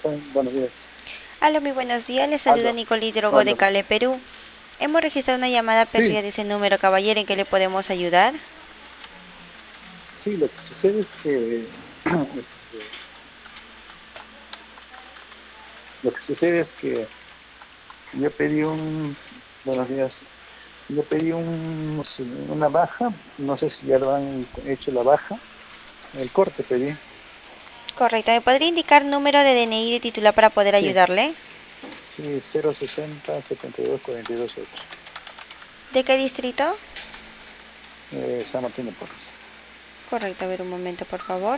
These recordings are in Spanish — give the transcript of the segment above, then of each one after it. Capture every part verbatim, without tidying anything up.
Buenos días. Hola, muy buenos días. Les saluda Aló. Nicole Hidrogo de Hola. Cable Perú. Hemos registrado una llamada Sí, perdida de ese número, caballero, ¿en qué le podemos ayudar? sí, lo que sucede es que este, lo que sucede es que yo pedí un buenos días. Yo pedí un, no sé, una baja, no sé si ya lo han hecho la baja, el corte pedí. Correcto. ¿Me podría indicar número de D N I de titular para poder Sí, ayudarle? sí, cero sesenta setenta y dos cuarenta y dos ocho. ¿De qué distrito? Eh, San Martín de Porres. Correcto. A ver un momento, por favor.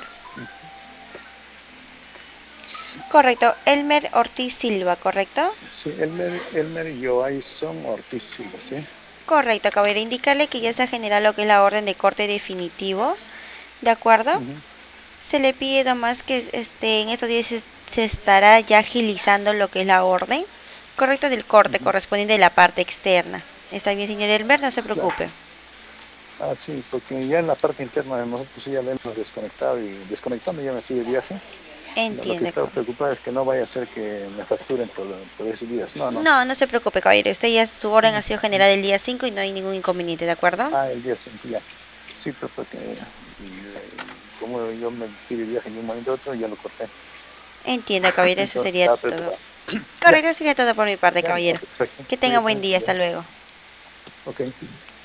Correcto. Elmer Ortiz Silva, ¿correcto? Sí, Elmer, Elmer Joaison Ortiz Silva, sí. Correcto. Caballero, indicarle que ya se ha generado lo que es la orden de corte definitivo. ¿De acuerdo? Ujú, Se le pide nomás que este, en estos días se, se estará ya agilizando lo que es la orden, correcto, del corte ujú. correspondiente de la parte externa. ¿Está bien, señor Elmer? No se Claro. preocupe. Ah, sí, porque ya en la parte interna de nosotros sí ya la hemos desconectado y desconectando ya me fui de viaje. No, lo que Entiende. estaba co- preocupado es que no vaya a ser que me facturen por, por esos días. No, no. No, no se preocupe, caballero. Usted ya su orden ha Mm, sido generada el día cinco y no hay ningún inconveniente, ¿de acuerdo? Ah, el día cinco ya. Sí, pero porque eh, como yo me fui de viaje de un momento a otro, ya lo corté. Entiendo, caballero. Eso Entonces sería estaba todo. preocupado. Ya, Correcto, sería todo por mi parte, ya, caballero. ok, perfecto. Que tenga Cuídate, buen día. Hasta ya. luego. Ok.